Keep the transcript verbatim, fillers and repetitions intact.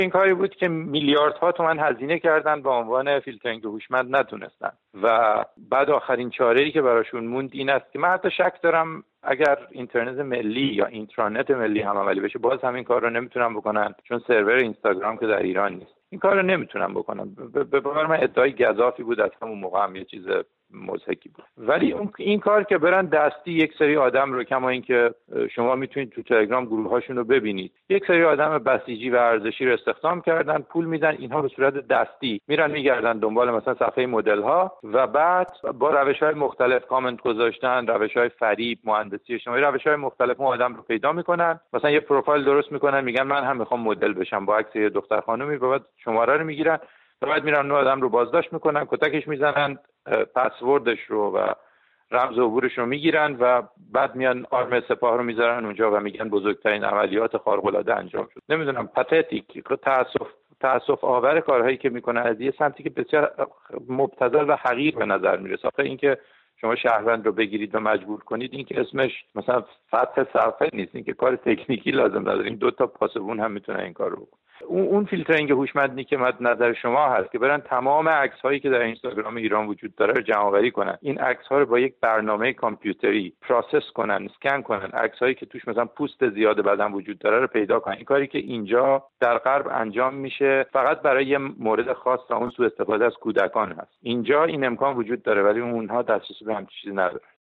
این کاری بود که میلیاردها تومان هزینه کردن به عنوان فیلترینگ هوشمند نتونستن و بعد آخرین چاره‌ای که براشون موند این است که من حتی شک دارم اگر اینترنت ملی یا اینترنت ملی هم عملی بشه باز همین کار رو نمیتونن بکنن، چون سرور اینستاگرام که در ایران نیست. این کار رو نمیتونن بکنن. به باور من ادعای گزافی بود از همون موقع، هم یه چیز مضحکی بود. ولی اون این کار که برن دستی یک سری آدم رو، کما اینکه شما میتونید تو تلگرام گروه‌هاشون رو ببینید، یک سری آدم بسیجی و ارزشی رو استخدام کردن، پول میدن، اینها به صورت دستی میرن میگردن دنبال مثلا صفحه مدل ها و بعد با روش‌های مختلف کامنت گذاشتن، روش‌های فریب، مهندسی اجتماعی، روش‌های مختلف اون آدم رو پیدا میکنن، مثلا یه پروفایل درست میکنن، میگن من هم میخوام مدل بشم، با عکس یه دختر خانومی، بعد شماره رو میگیرن، بعد میرن اون آدم رو بازداشت میکنن، کتکش میزنن، پسوردش رو و رمز عبورش رو میگیرن و بعد میان آرم سپاه رو میذارن اونجا و میگن بزرگترین عملیات خارق‌العاده انجام شد. نمیدونم، پاتتیک، تاسف تاسف آور کارهایی که میکنن از یه سمتی که بسیار مبتذل و حقیر به نظر میرسه. آخه اینکه شما شهروند رو بگیرید و مجبور کنید، این که اسمش مثلا فتح صفحه نیست، این که کار تکنیکی لازم نداره، این دو تا پاسبون هم میتونن این کارو بکنن. اون اون فیلترینگ هوشمندی که مد نظر شما هست که برن تمام عکس هایی که در اینستاگرام ایران وجود داره رو جمع آوری کنن، این عکس ها رو با یک برنامه کامپیوتری پروسس کنن، اسکن کنن، عکس هایی که توش مثلا پوست زیاد بدن وجود داره رو پیدا کنن. این کاری که اینجا در غرب انجام میشه فقط برای یه مورد خاص و اون سوء استفاده از کودکان هست. اینجا این امکان وجود داره ولی اونها دسترسی به همین چیزی ندارن.